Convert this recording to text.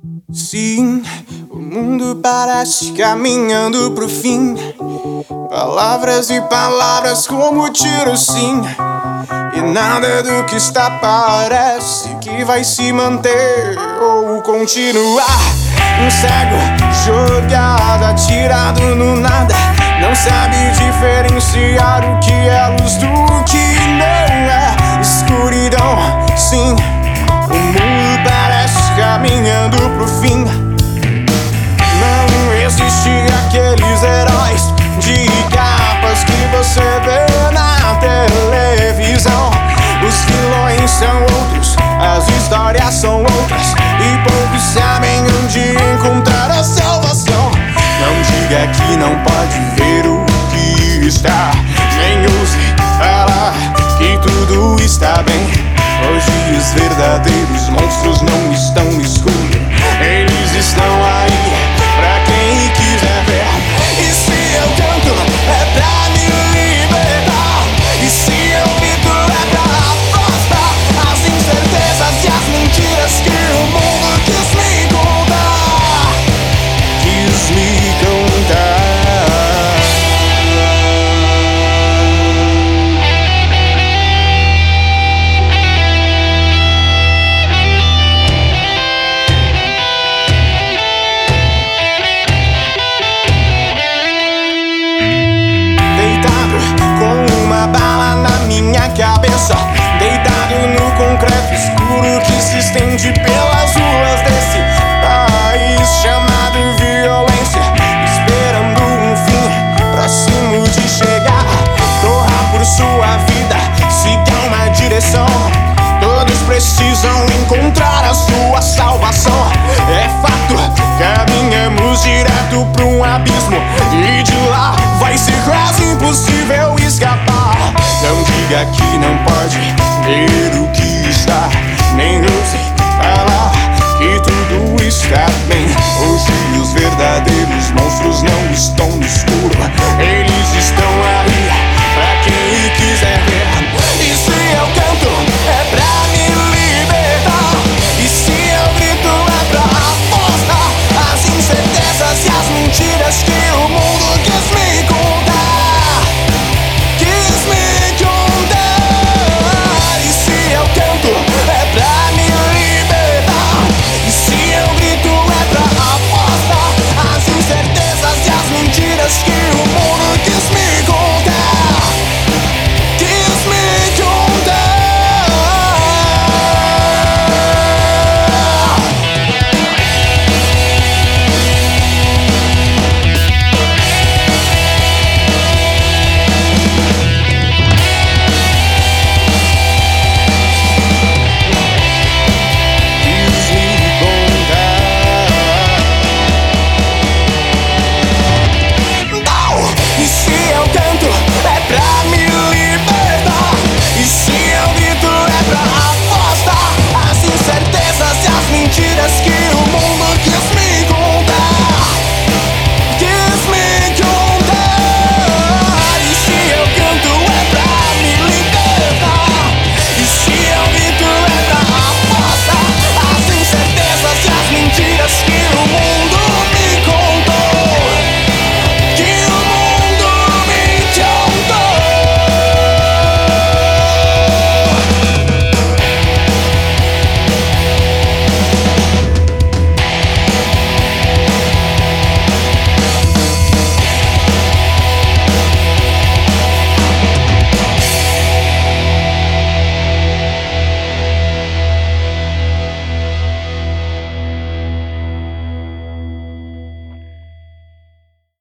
Sim, o mundo parece caminhando pro fim. Palavras e palavras como tiro, sim. E nada do que está parece que vai se manter ou continuar. Um cego jogado, atirado no nada, não sabe diferenciar o que é luz do que não é escuridão. Sim, o mundo parece caminhando pro fim. Não existe aqueles heróis de capas que você vê na televisão. Os vilões são outros, as histórias são outras, e poucos sabem onde encontrar a salvação. Não diga que não pode ver o que está, nem ouse falar que tudo está bem. Hoje os verdadeiros monstros não estão no escuro, eles estão aí pra quem quiser ver. E se eu canto é pra me libertar, e se eu grito é pra afastar as incertezas e as mentiras que o mundo quis me contar. Quis me contar. Cabeça, deitado no concreto escuro que se estende pelas ruas desse país chamado violência, esperando um fim próximo de chegar. Corra por sua vida, siga uma direção. Todos precisam encontrar a sua salvação. É fato, caminhamos direto pra um abismo, e de lá vai ser quase impossível escapar. Não diga que não pode ver